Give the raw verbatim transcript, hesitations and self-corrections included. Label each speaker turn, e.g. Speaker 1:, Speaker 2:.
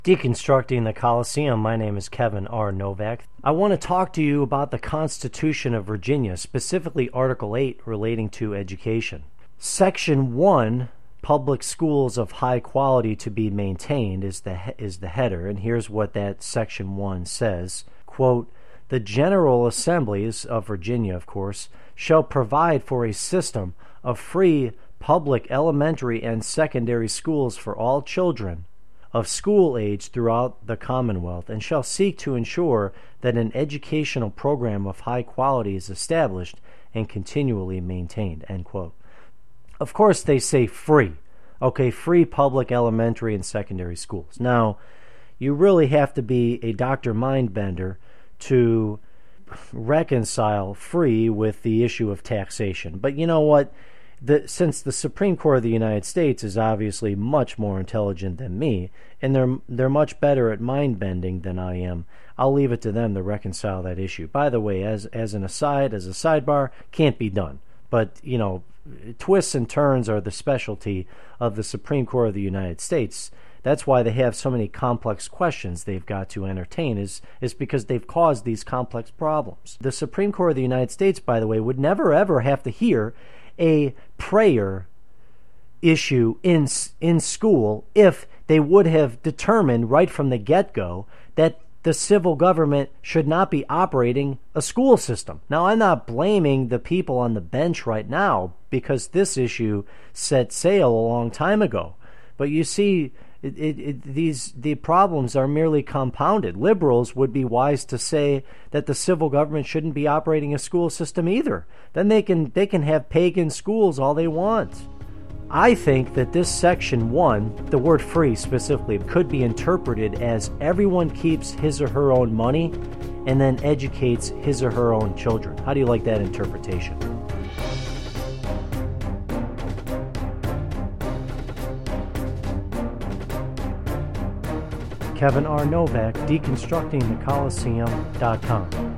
Speaker 1: Deconstructing the Coliseum. My name is Kevin R. Novak. I want to talk to you about the Constitution of Virginia, specifically Article eight relating to education. Section one, public schools of high quality to be maintained, is the he- is the header, and here's what that Section one says. Quote, "The General Assemblies of Virginia, of course, shall provide for a system of free public elementary and secondary schools for all children of school age throughout the Commonwealth, and shall seek to ensure that an educational program of high quality is established and continually maintained." End quote. Of course, they say free. Okay, free public elementary and secondary schools. Now, you really have to be a Doctor Mindbender to reconcile free with the issue of taxation. But you know what? The, since the Supreme Court of the United States is obviously much more intelligent than me, and they're they're much better at mind bending than I am, I'll leave it to them to reconcile that issue. By the way, as as an aside, as a sidebar, can't be done. But you know, twists and turns are the specialty of the Supreme Court of the United States. That's why they have so many complex questions they've got to entertain, is, is because they've caused these complex problems. The Supreme Court of the United States, by the way, would never ever have to hear a prayer issue in in school if they would have determined right from the get-go that the civil government should not be operating a school system. Now, I'm not blaming the people on the bench right now because this issue set sail a long time ago. But you see, It, it, it, these the problems are merely compounded. Liberals would be wise to say that the civil government shouldn't be operating a school system either. Then they can they can have pagan schools all they want. I think that this section one, the word free specifically, could be interpreted as everyone keeps his or her own money and then educates his or her own children. How do you like that interpretation? Kevin R. Novak, deconstructing the coliseum dot com.